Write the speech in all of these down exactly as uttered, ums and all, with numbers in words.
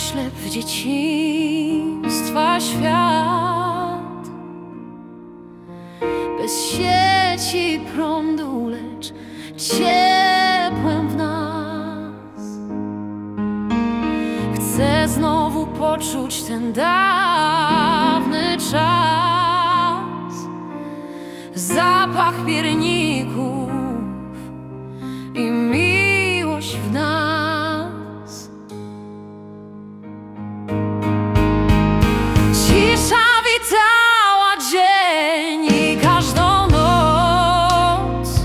oślep w dzieciństwa świat, bez sieci prądu, lecz ciepłem w nas. Chcę znowu poczuć ten dawny czas, zapach pierników i miłość w nas. Cisza witała dzień i każdą noc,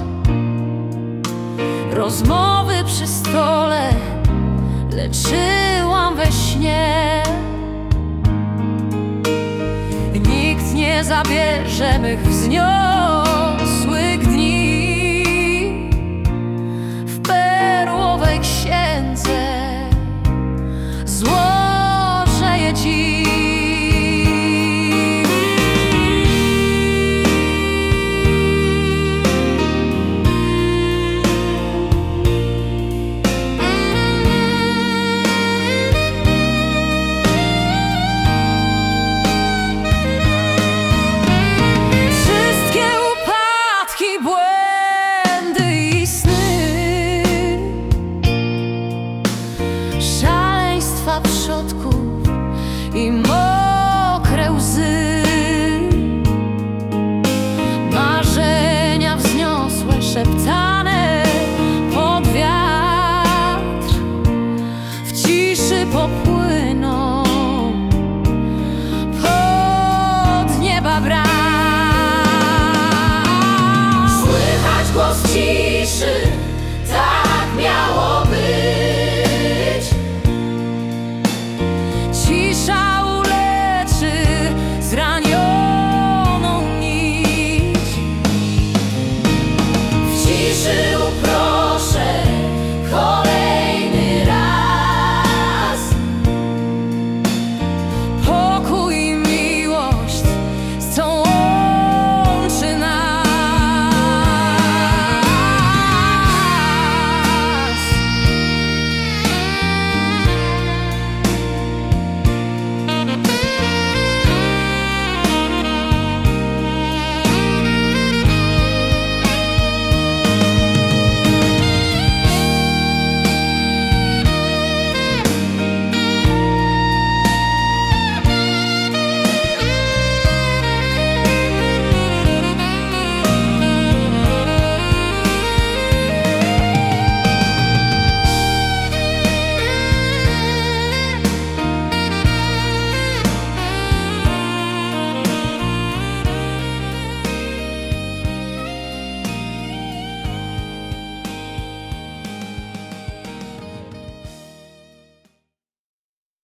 rozmowy przy stole leczyłam we śnie. Nikt nie zabierze mych wzniosków,